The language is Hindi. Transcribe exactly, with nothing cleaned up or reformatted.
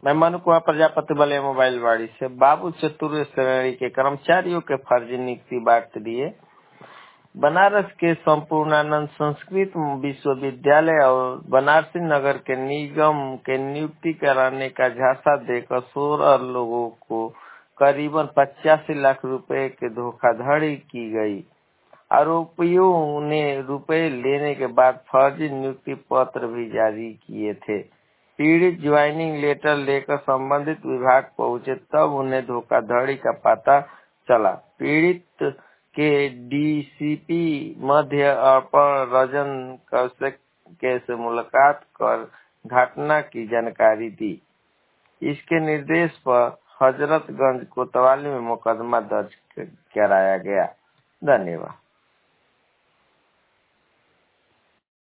मैं मनु कुमार प्रजापति बलिया मोबाइल वाड़ी से बाबू चतुर्थ श्रेणी के कर्मचारियों के फर्जी नियुक्ति बांट दिए। बनारस के संपूर्णानंद संस्कृत विश्वविद्यालय और बनारसी नगर के निगम के नियुक्ति कराने का झांसा देकर सोलह लोगों को करीबन पचासी लाख रुपए के धोखाधड़ी की गई। आरोपियों ने रुपए लेने के बाद फर्जी नियुक्ति पत्र भी जारी किए थे। पीड़ित ज्वाइनिंग लेटर लेकर संबंधित विभाग पहुंचे, तब उन्हें धोखाधड़ी का पता चला। पीड़ित के डीसीपी मध्य अपर रजन कौशिक के से मुलाकात कर घटना की जानकारी दी। इसके निर्देश पर हजरतगंज कोतवाली में मुकदमा दर्ज कराया गया। धन्यवाद।